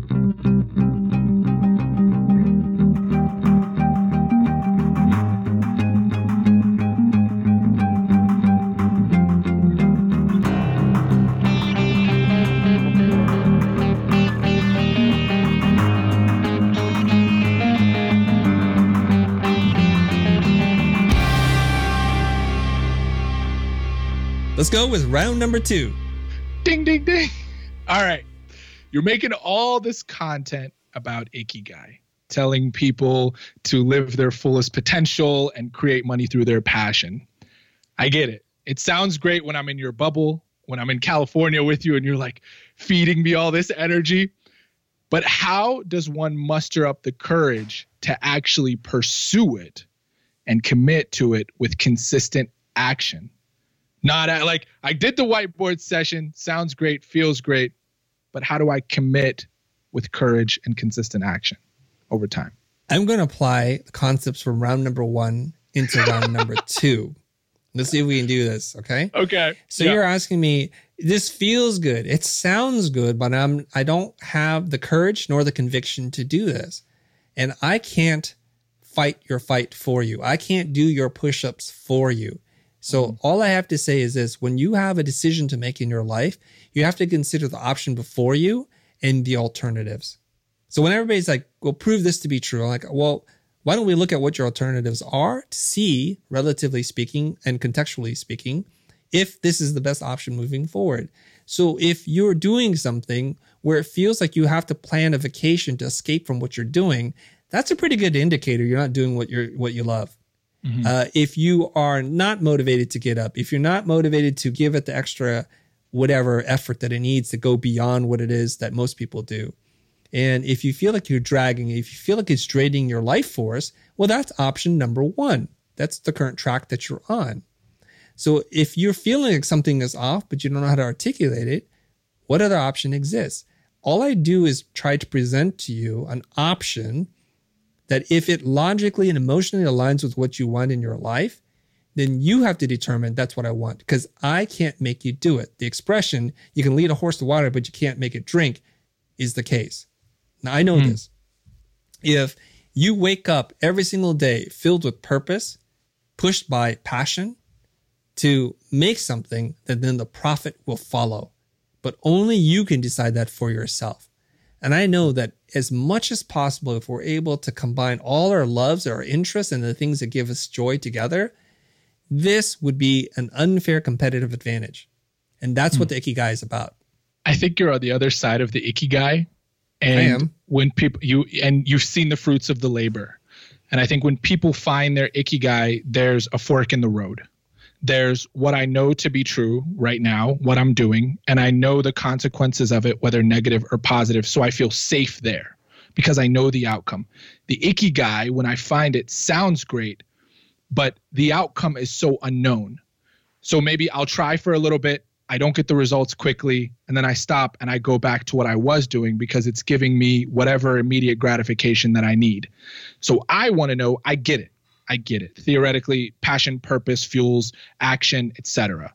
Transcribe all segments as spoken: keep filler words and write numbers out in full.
Let's go with round number two. Ding, ding, ding. All right. You're making all this content about Ikigai, telling people to live their fullest potential and create money through their passion. I get it. It sounds great when I'm in your bubble, when I'm in California with you and you're like feeding me all this energy. But how does one muster up the courage to actually pursue it and commit to it with consistent action? Not at, like, I did the whiteboard session, sounds great, feels great, but how do I commit with courage and consistent action over time? I'm going to apply the concepts from round number one into round number two. Let's see if we can do this, okay? Okay. So yeah. You're asking me, this feels good, it sounds good, but I'm, I don't have the courage nor the conviction to do this. And I can't fight your fight for you. I can't do your push-ups for you. So mm-hmm. all I have to say is this: when you have a decision to make in your life, you have to consider the option before you and the alternatives. So when everybody's like, well, prove this to be true, I'm like, well, why don't we look at what your alternatives are to see, relatively speaking and contextually speaking, if this is the best option moving forward. So if you're doing something where it feels like you have to plan a vacation to escape from what you're doing, that's a pretty good indicator you're not doing what you're what you love. Mm-hmm. Uh, if you are not motivated to get up, if you're not motivated to give it the extra whatever effort that it needs to go beyond what it is that most people do, and if you feel like you're dragging, if you feel like it's draining your life force, well, that's option number one. That's the current track that you're on. So if you're feeling like something is off, but you don't know how to articulate it, what other option exists? All I do is try to present to you an option that if it logically and emotionally aligns with what you want in your life, then you have to determine that's what I want, because I can't make you do it. The expression, you can lead a horse to water, but you can't make it drink, is the case. Now, I know mm. this. If you wake up every single day filled with purpose, pushed by passion to make something, that then the profit will follow. But only you can decide that for yourself. And I know that as much as possible, if we're able to combine all our loves, our interests, and the things that give us joy together, this would be an unfair competitive advantage. And that's hmm. what the Ikigai is about. I think you're on the other side of the Ikigai. And I am. When people, you, and you've seen the fruits of the labor. And I think when people find their Ikigai, there's a fork in the road. There's what I know to be true right now, what I'm doing, and I know the consequences of it, whether negative or positive, so I feel safe there because I know the outcome. The Ikigai, when I find it, sounds great, but the outcome is so unknown. So maybe I'll try for a little bit, I don't get the results quickly, and then I stop and I go back to what I was doing because it's giving me whatever immediate gratification that I need. So I want to know, I get it. I get it. Theoretically, passion, purpose, fuels, action, et cetera.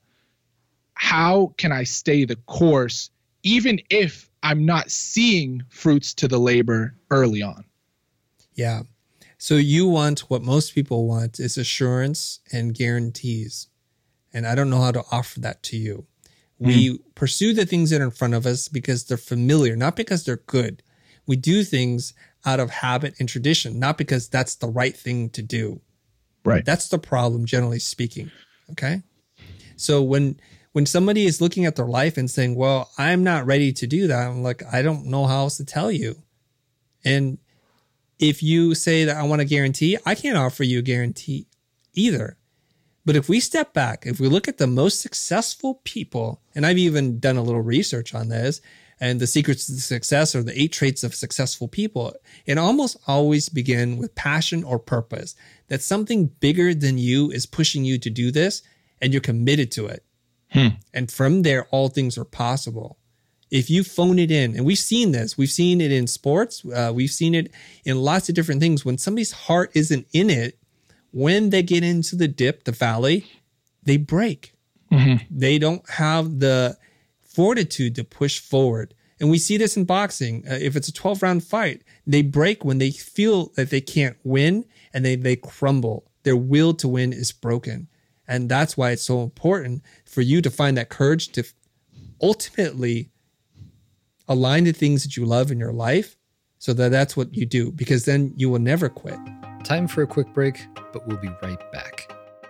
How can I stay the course even if I'm not seeing fruits to the labor early on? Yeah. So you want what most people want is assurance and guarantees. And I don't know how to offer that to you. Mm. We pursue the things that are in front of us because they're familiar, not because they're good. We do things out of habit and tradition, not because that's the right thing to do. Right. That's the problem, generally speaking. Okay. So when, when somebody is looking at their life and saying, well, I'm not ready to do that, I'm like, I don't know how else to tell you. And if you say that I want a guarantee, I can't offer you a guarantee either. But if we step back, if we look at the most successful people, and I've even done a little research on this, and the secrets to success or the eight traits of successful people, it almost always begin with passion or purpose. That something bigger than you is pushing you to do this, and you're committed to it. Hmm. And from there, all things are possible. If you phone it in, and we've seen this, we've seen it in sports, uh, we've seen it in lots of different things. When somebody's heart isn't in it, when they get into the dip, the valley, they break. Mm-hmm. They don't have the fortitude to push forward. And we see this in boxing. Uh, if it's a twelve round fight, they break when they feel that they can't win, and they, they crumble. Their will to win is broken. And that's why it's so important for you to find that courage to ultimately align the things that you love in your life, so that that's what you do, because then you will never quit. Time for a quick break, but we'll be right back.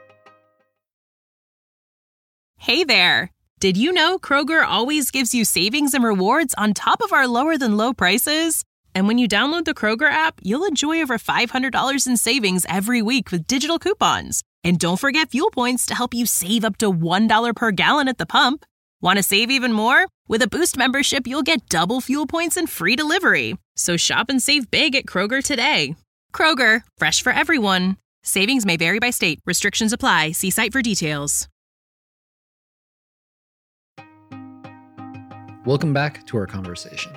Hey there. Did you know Kroger always gives you savings and rewards on top of our lower than low prices? And when you download the Kroger app, you'll enjoy over five hundred dollars in savings every week with digital coupons. And don't forget fuel points to help you save up to one dollar per gallon at the pump. Want to save even more? With a Boost membership, you'll get double fuel points and free delivery. So shop and save big at Kroger today. Kroger, fresh for everyone. Savings may vary by state. Restrictions apply. See site for details. Welcome back to our conversation.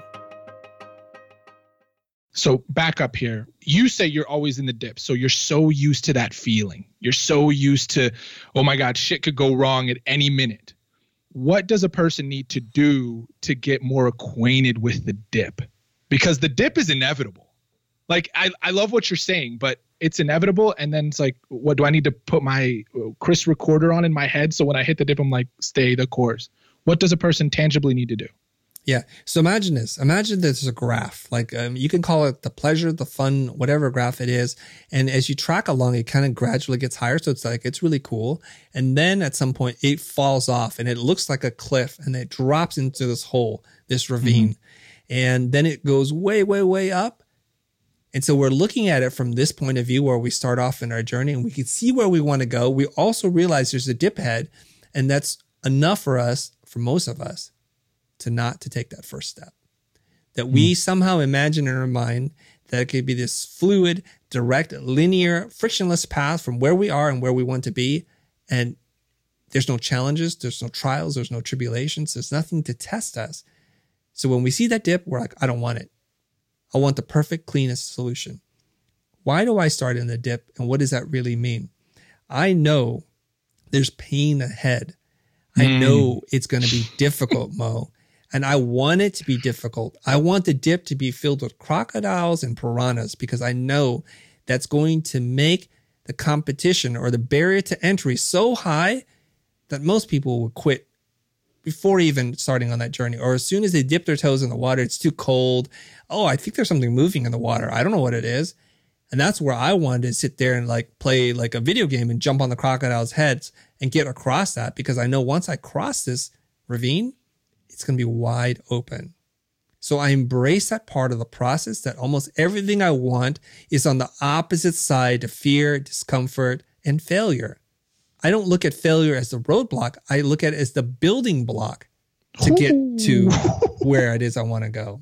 So back up here, you say you're always in the dip. So you're so used to that feeling. You're so used to, oh my God, shit could go wrong at any minute. What does a person need to do to get more acquainted with the dip? Because the dip is inevitable. Like, I, I love what you're saying, but it's inevitable. And then it's like, what do I need to put my Chris recorder on in my head? So when I hit the dip, I'm like, stay the course. What does a person tangibly need to do? Yeah. So imagine this. Imagine there's a graph. Like um, you can call it the pleasure, the fun, whatever graph it is. And as you track along, it kind of gradually gets higher. So it's like, it's really cool. And then at some point it falls off and it looks like a cliff and it drops into this hole, this ravine. Mm-hmm. And then it goes way, way, way up. And so we're looking at it from this point of view where we start off in our journey and we can see where we want to go. We also realize there's a dip ahead, and that's enough for us, for most of us, to not to take that first step. That we mm. somehow imagine in our mind that it could be this fluid, direct, linear, frictionless path from where we are and where we want to be. And there's no challenges, there's no trials, there's no tribulations, there's nothing to test us. So when we see that dip, we're like, I don't want it. I want the perfect, cleanest solution. Why do I start in the dip? And what does that really mean? I know there's pain ahead. I mm. know it's going to be difficult, Mo. And I want it to be difficult. I want the dip to be filled with crocodiles and piranhas because I know that's going to make the competition or the barrier to entry so high that most people will quit before even starting on that journey. Or as soon as they dip their toes in the water, it's too cold. Oh, I think there's something moving in the water. I don't know what it is. And that's where I wanted to sit there and like play like a video game and jump on the crocodile's heads and get across that, because I know once I cross this ravine, it's going to be wide open. So I embrace that part of the process, that almost everything I want is on the opposite side of fear, discomfort, and failure. I don't look at failure as the roadblock. I look at it as the building block to get to where it is I want to go.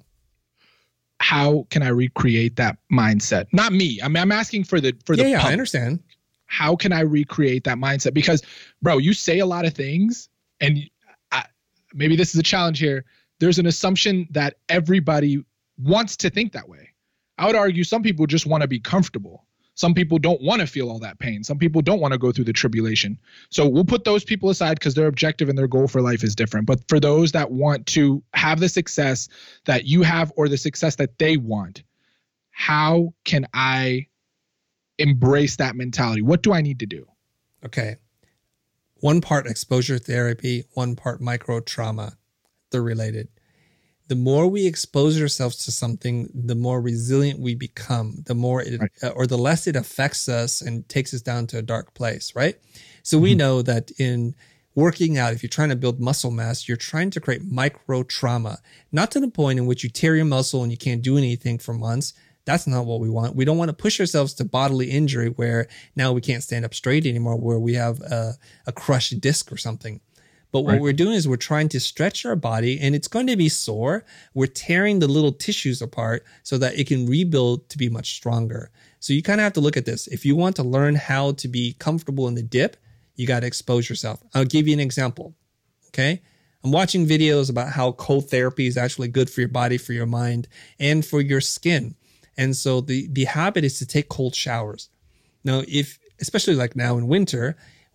How can I recreate that mindset? Not me. I mean, I'm asking for the for the yeah, yeah, pump. I understand. How can I recreate that mindset? Because, bro, you say a lot of things, and I, maybe this is a challenge here. There's an assumption that everybody wants to think that way. I would argue some people just want to be comfortable. Some people don't want to feel all that pain. Some people don't want to go through the tribulation. So we'll put those people aside because their objective and their goal for life is different. But for those that want to have the success that you have or the success that they want, how can I embrace that mentality? What do I need to do? Okay. One part exposure therapy, one part micro trauma. They're related. The more we expose ourselves to something, the more resilient we become, the more it, right. uh, or the less it affects us and takes us down to a dark place, right? So mm-hmm. we know that in working out, if you're trying to build muscle mass, you're trying to create micro trauma, not to the point in which you tear your muscle and you can't do anything for months. That's not what we want. We don't want to push ourselves to bodily injury where now we can't stand up straight anymore, where we have a, a crushed disc or something. But what right. we're doing is we're trying to stretch our body, and it's going to be sore. We're tearing the little tissues apart so that it can rebuild to be much stronger. So you kind of have to look at this. If you want to learn how to be comfortable in the dip, you got to expose yourself. I'll give you an example. Okay. I'm watching videos about how cold therapy is actually good for your body, for your mind, and for your skin. And so the, the habit is to take cold showers. Now, if, especially like now in winter,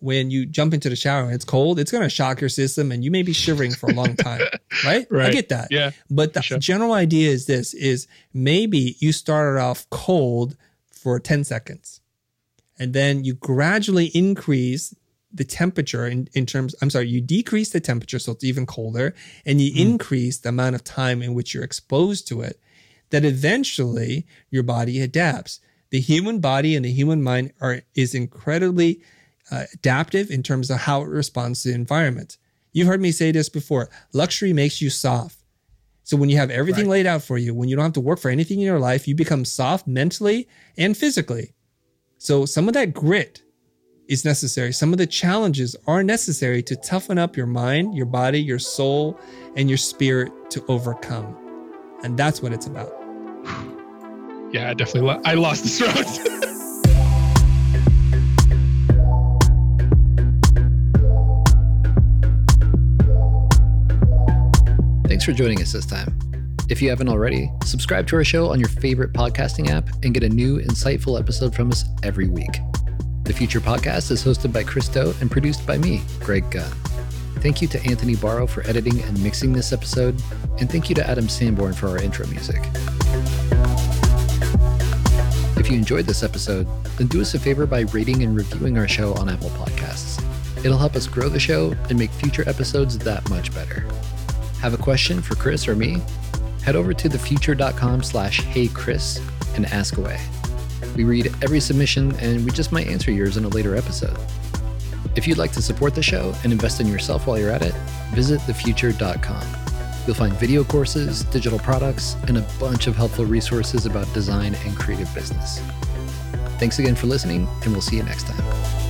when you jump into the shower and it's cold, it's going to shock your system and you may be shivering for a long time, right? Right. I get that. Yeah. But the sure. general idea is this, is maybe you started off cold for ten seconds and then you gradually increase the temperature in, in terms, I'm sorry, you decrease the temperature so it's even colder and you mm. increase the amount of time in which you're exposed to it, that eventually your body adapts. The human body and the human mind are is incredibly uh, adaptive in terms of how it responds to the environment. You've heard me say this before. Luxury makes you soft. So when you have everything right. laid out for you, when you don't have to work for anything in your life, you become soft mentally and physically. So some of that grit is necessary. Some of the challenges are necessary to toughen up your mind, your body, your soul, and your spirit to overcome. And that's what it's about. Yeah, I definitely lo- I lost the throat. Thanks for joining us this time. If you haven't already, subscribe to our show on your favorite podcasting app and get a new, insightful episode from us every week. The Future Podcast is hosted by Chris Do and produced by me, Greg Gunn. Thank you to Anthony Barrow for editing and mixing this episode, and thank you to Adam Sanborn for our intro music. If you enjoyed this episode, then do us a favor by rating and reviewing our show on Apple Podcasts. It'll help us grow the show and make future episodes that much better. Have a question for Chris or me? Head over to thefuture.com slash heychris and ask away. We read every submission and we just might answer yours in a later episode. If you'd like to support the show and invest in yourself while you're at it, visit the future dot com. You'll find video courses, digital products, and a bunch of helpful resources about design and creative business. Thanks again for listening, and we'll see you next time.